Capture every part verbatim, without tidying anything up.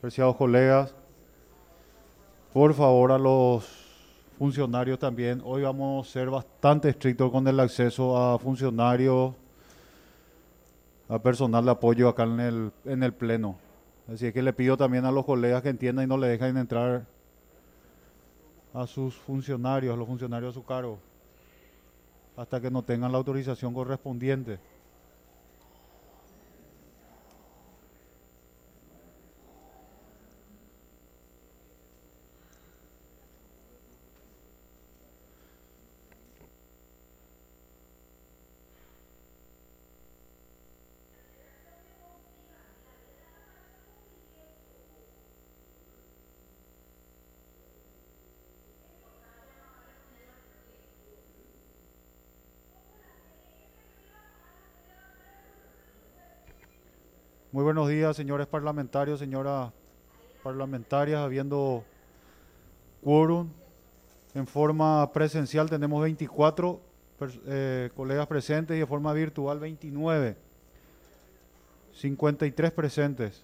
Apreciados colegas, por favor a los funcionarios también. Hoy vamos a ser bastante estrictos con el acceso a funcionarios, a personal de apoyo acá en el, en el pleno. Así que le pido también a los colegas que entiendan y no le dejen entrar a sus funcionarios, a los funcionarios a su cargo, hasta que no tengan la autorización correspondiente. Muy buenos días, señores parlamentarios, señoras parlamentarias. Habiendo quórum en forma presencial, tenemos veinticuatro eh, colegas presentes y de forma virtual veintinueve. cincuenta y tres presentes.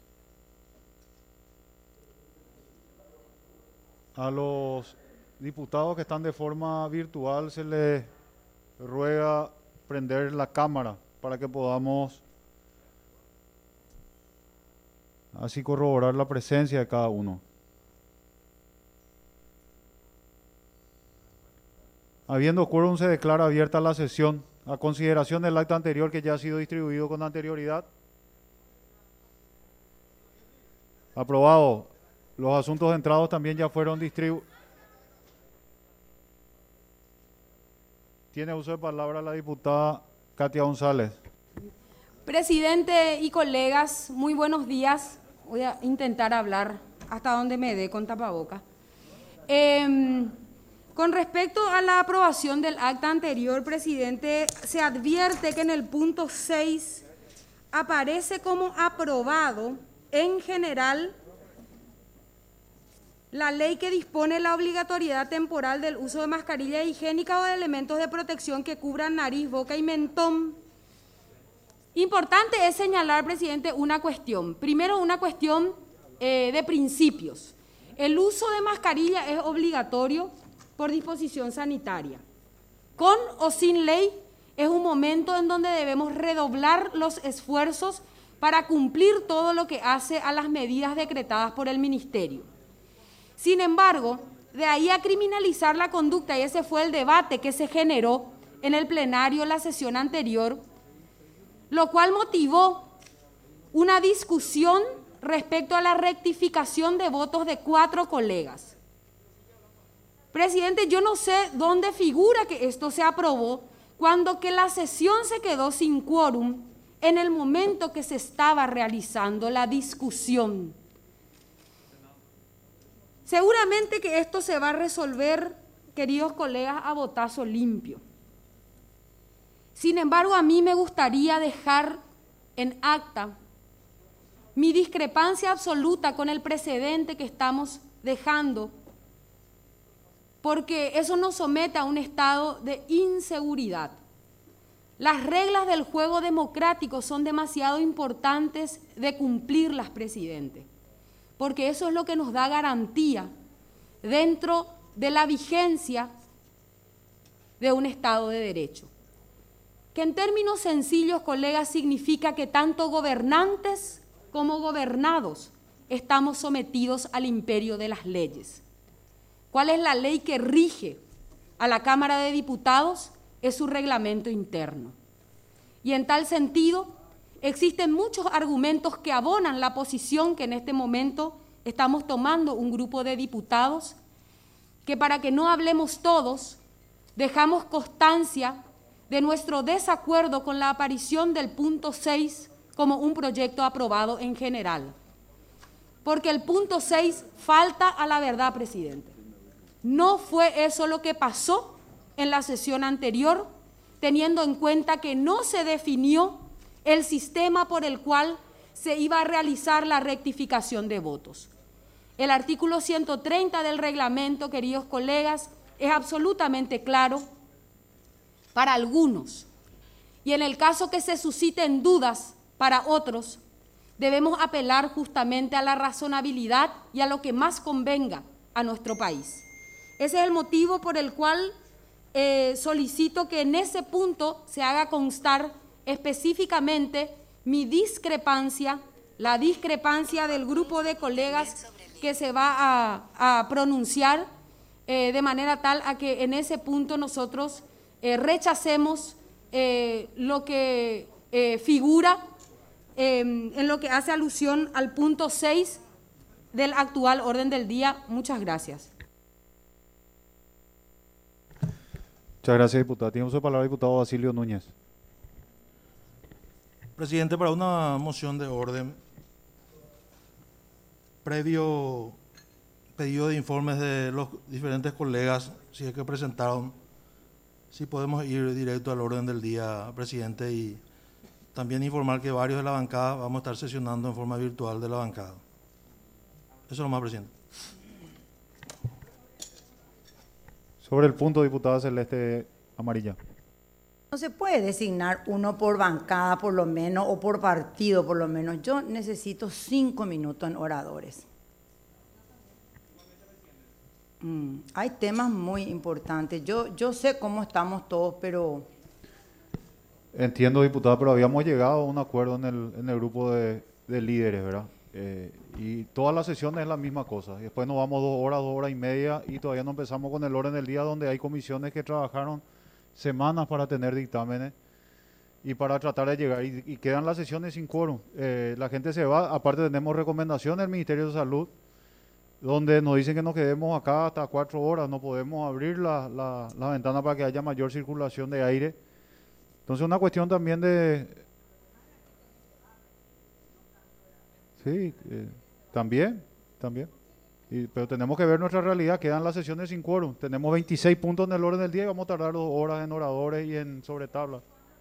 A los diputados que están de forma virtual se les ruega prender la cámara para que podamos así corroborar la presencia de cada uno. Habiendo quórum, se declara abierta la sesión. A consideración del acta anterior que ya ha sido distribuido con anterioridad. Aprobado. Los asuntos entrados también ya fueron distribuidos. Tiene uso de palabra la diputada Katia González. Presidente y colegas, muy buenos días. Voy a intentar hablar hasta donde me dé con tapaboca. Eh, con respecto a la aprobación del acta anterior, presidente, se advierte que en el punto seis aparece como aprobado en general la ley que dispone la obligatoriedad temporal del uso de mascarilla higiénica o de elementos de protección que cubran nariz, boca y mentón. Importante es señalar, presidente, una cuestión. Primero, una cuestión eh, de principios. El uso de mascarilla es obligatorio por disposición sanitaria. Con o sin ley, es un momento en donde debemos redoblar los esfuerzos para cumplir todo lo que hace a las medidas decretadas por el Ministerio. Sin embargo, de ahí a criminalizar la conducta, y ese fue el debate que se generó en el plenario en la sesión anterior, lo cual motivó una discusión respecto a la rectificación de votos de cuatro colegas. Presidente, yo no sé dónde figura que esto se aprobó cuando que la sesión se quedó sin quórum en el momento que se estaba realizando la discusión. Seguramente que esto se va a resolver, queridos colegas, a votazo limpio. Sin embargo, a mí me gustaría dejar en acta mi discrepancia absoluta con el precedente que estamos dejando, porque eso nos somete a un estado de inseguridad. Las reglas del juego democrático son demasiado importantes de cumplirlas, presidente, porque eso es lo que nos da garantía dentro de la vigencia de un Estado de Derecho. Que en términos sencillos, colegas, significa que tanto gobernantes como gobernados estamos sometidos al imperio de las leyes. ¿Cuál es la ley que rige a la Cámara de Diputados? Es su reglamento interno. Y en tal sentido, existen muchos argumentos que abonan la posición que en este momento estamos tomando un grupo de diputados, que para que no hablemos todos, dejamos constancia de nuestro desacuerdo con la aparición del punto seis como un proyecto aprobado en general. Porque el punto seis falta a la verdad, presidente. No fue eso lo que pasó en la sesión anterior, teniendo en cuenta que no se definió el sistema por el cual se iba a realizar la rectificación de votos. El artículo ciento treinta del reglamento, queridos colegas, es absolutamente claro para algunos, y en el caso que se susciten dudas para otros, debemos apelar justamente a la razonabilidad y a lo que más convenga a nuestro país. Ese es el motivo por el cual eh, solicito que en ese punto se haga constar específicamente mi discrepancia, la discrepancia del grupo de colegas que se va a, a pronunciar eh, de manera tal a que en ese punto nosotros eh, rechacemos eh, lo que eh, figura eh, en lo que hace alusión al punto seis del actual orden del día. Muchas gracias. Muchas gracias, diputada. Tiene uso de palabra el diputado Basilio Núñez. Presidente, para una moción de orden, previo pedido de informes de los diferentes colegas, si es que presentaron, si podemos ir directo al orden del día, presidente, y también informar que varios de la bancada vamos a estar sesionando en forma virtual de la bancada. Eso es lo más, presidente. Sobre el punto, diputada Celeste Amarilla. No se puede designar uno por bancada por lo menos o por partido por lo menos. Yo necesito cinco minutos en oradores. Mm, hay temas muy importantes. Yo, yo sé cómo estamos todos, pero... Entiendo, diputada, pero habíamos llegado a un acuerdo en el, en el grupo de, de líderes, ¿verdad? Eh, y todas las sesiones es la misma cosa. Después nos vamos dos horas, dos horas y media y todavía no empezamos con el orden del día, donde hay comisiones que trabajaron semanas para tener dictámenes y para tratar de llegar, y, y quedan las sesiones sin quórum. Eh, la gente se va, aparte tenemos recomendaciones del Ministerio de Salud, donde nos dicen que nos quedemos acá hasta cuatro horas, no podemos abrir la, la, la ventana para que haya mayor circulación de aire. Entonces una cuestión también de... Sí, eh, también, también. Y, pero tenemos que ver nuestra realidad, quedan las sesiones sin quórum. Tenemos veintiséis puntos en el orden del día y vamos a tardar dos horas en oradores y en sobretabla.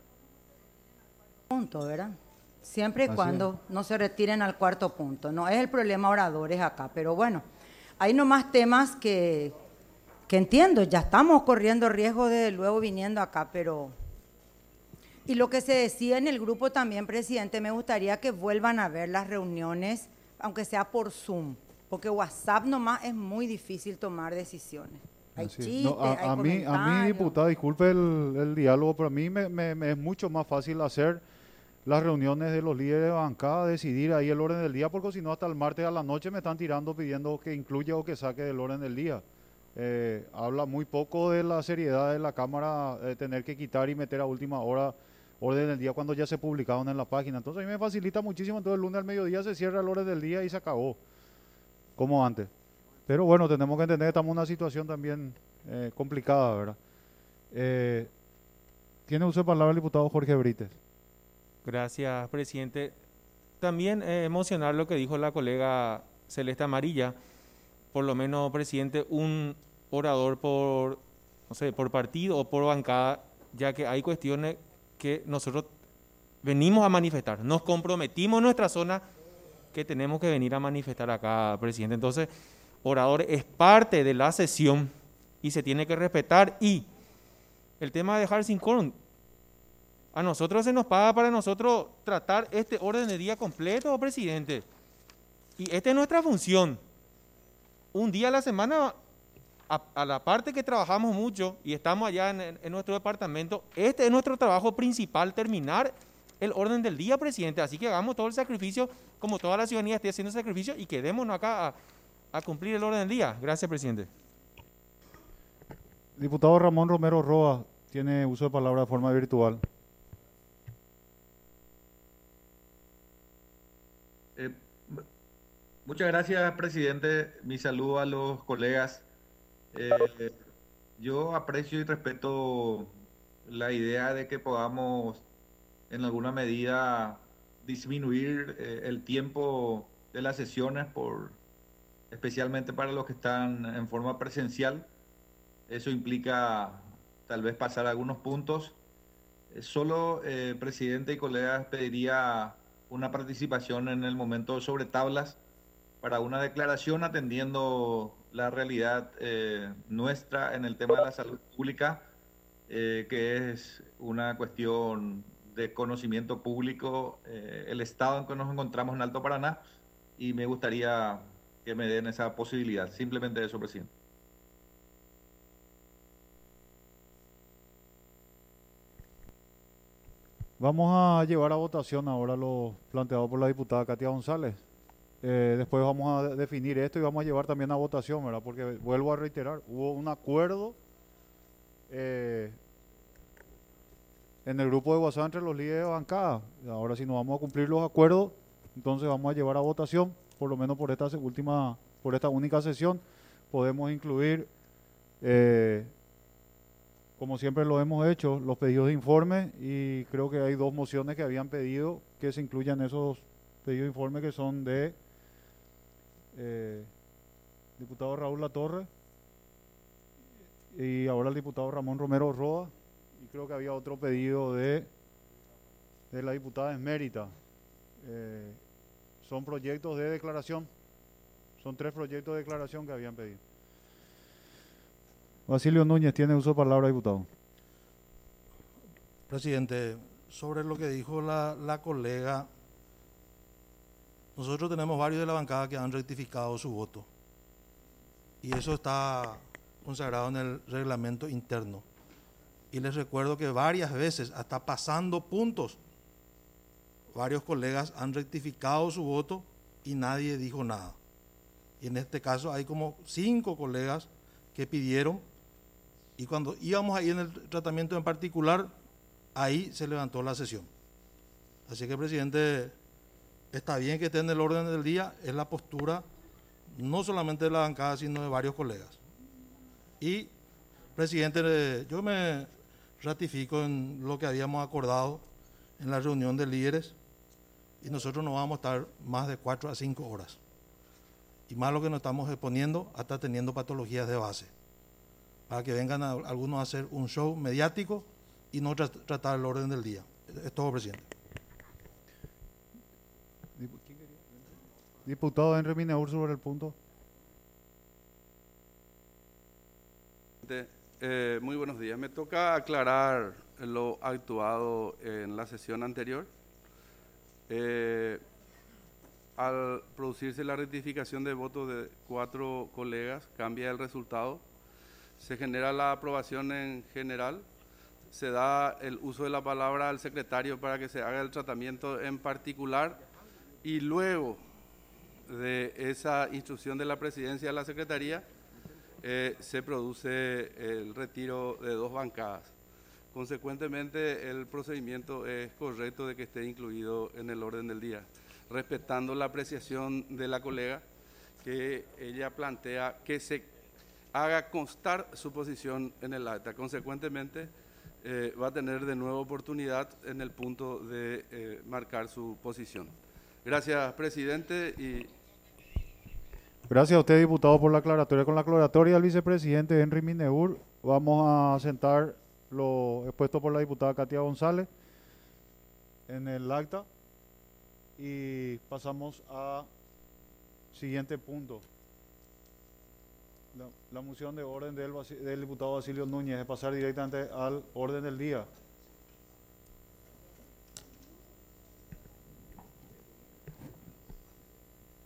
Punto, ¿verdad? Siempre y Así cuando no se retiren al cuarto punto. No es el problema oradores acá, pero bueno, hay nomás temas que, que entiendo, ya estamos corriendo riesgo de luego viniendo acá, pero... Y lo que se decía en el grupo también, presidente, me gustaría que vuelvan a ver las reuniones, aunque sea por Zoom, porque WhatsApp nomás es muy difícil tomar decisiones. Hay Así es. chistes, No, a, hay a mí, a mí, comentarios. diputada, disculpe el, el diálogo, pero a mí me, me, me es mucho más fácil hacer las reuniones de los líderes de bancada, decidir ahí el orden del día, porque si no hasta el martes a la noche me están tirando pidiendo que incluya o que saque del orden del día. Eh, habla muy poco de la seriedad de la Cámara, eh, tener que quitar y meter a última hora orden del día cuando ya se publicaron en la página. Entonces a mí me facilita muchísimo, entonces el lunes al mediodía se cierra el orden del día y se acabó, como antes. Pero bueno, tenemos que entender que estamos en una situación también eh, complicada, ¿verdad? Eh, Tiene usted palabra el diputado Jorge Brites. Gracias, presidente. También eh, emocionar lo que dijo la colega Celeste Amarilla, por lo menos, presidente, un orador por, no sé, por partido o por bancada, ya que hay cuestiones que nosotros venimos a manifestar, nos comprometimos en nuestra zona que tenemos que venir a manifestar acá, presidente. Entonces, oradores es parte de la sesión y se tiene que respetar. Y el tema de dejar sin quórum, a nosotros se nos paga para nosotros tratar este orden de día completo, presidente. Y esta es nuestra función. Un día a la semana, a, a la parte que trabajamos mucho y estamos allá en, en nuestro departamento, este es nuestro trabajo principal, terminar el orden del día, presidente. Así que hagamos todo el sacrificio, como toda la ciudadanía esté haciendo sacrificio, y quedémonos acá a, a cumplir el orden del día. Gracias, presidente. Diputado Ramón Romero Roa tiene uso de palabra de forma virtual. Eh, muchas gracias, presidente. Mi saludo a los colegas. Eh, yo aprecio y respeto la idea de que podamos, en alguna medida, disminuir eh, el tiempo de las sesiones, por, especialmente para los que están en forma presencial. Eso implica tal vez pasar algunos puntos. Eh, solo, eh, presidente y colegas, pediría una participación en el momento sobre tablas para una declaración atendiendo la realidad eh, nuestra en el tema de la salud pública, eh, que es una cuestión de conocimiento público eh, el estado en que nos encontramos en Alto Paraná, y me gustaría que me den esa posibilidad. Simplemente eso, presidente. Vamos a llevar a votación ahora lo planteado por la diputada Katia González. Eh, después vamos a definir esto y vamos a llevar también a votación, ¿verdad? Porque vuelvo a reiterar, hubo un acuerdo eh, en el grupo de WhatsApp entre los líderes de bancada. Ahora, si no vamos a cumplir los acuerdos, entonces vamos a llevar a votación, por lo menos por esta última, por esta única sesión. Podemos incluir, eh, como siempre lo hemos hecho, los pedidos de informe, y creo que hay dos mociones que habían pedido que se incluyan esos pedidos de informe, que son de eh, diputado Raúl Latorre y ahora el diputado Ramón Romero Roa, y creo que había otro pedido de, de la diputada Esmérita. Eh, son proyectos de declaración, son tres proyectos de declaración que habían pedido. Basilio Núñez tiene uso de palabra, diputado. Presidente, sobre lo que dijo la, la colega, nosotros tenemos varios de la bancada que han rectificado su voto, y eso está consagrado en el reglamento interno. Y les recuerdo que varias veces, hasta pasando puntos, varios colegas han rectificado su voto y nadie dijo nada. Y en este caso hay como cinco colegas que pidieron, y cuando íbamos ahí en el tratamiento en particular, ahí se levantó la sesión. Así que, presidente, está bien que esté en el orden del día, es la postura no solamente de la bancada, sino de varios colegas. Y, presidente, yo me ratifico en lo que habíamos acordado en la reunión de líderes, y nosotros no vamos a estar más de cuatro a cinco horas. Y más lo que nos estamos exponiendo, hasta teniendo patologías de base, para que vengan a, algunos a hacer un show mediático y no tra tratar el orden del día. Es todo, presidente. Diputado Henry Mineur, sobre el punto. Eh, muy buenos días. Me toca aclarar lo actuado en la sesión anterior. Eh, al producirse la rectificación de votos de cuatro colegas, cambia el resultado, se genera la aprobación en general, se da el uso de la palabra al secretario para que se haga el tratamiento en particular, y luego de esa instrucción de la presidencia de la secretaría eh, se produce el retiro de dos bancadas. Consecuentemente, el procedimiento es correcto de que esté incluido en el orden del día, respetando la apreciación de la colega, que ella plantea que se haga constar su posición en el acta. Consecuentemente, eh, va a tener de nuevo oportunidad en el punto de eh, marcar su posición. Gracias, presidente. Y Gracias a usted, diputado, por la aclaratoria. Con la aclaratoria del vicepresidente Henry Mineur, vamos a sentar lo expuesto por la diputada Katia González en el acta y pasamos a siguiente punto. La, la moción de orden del, del diputado Basilio Núñez, de pasar directamente al orden del día.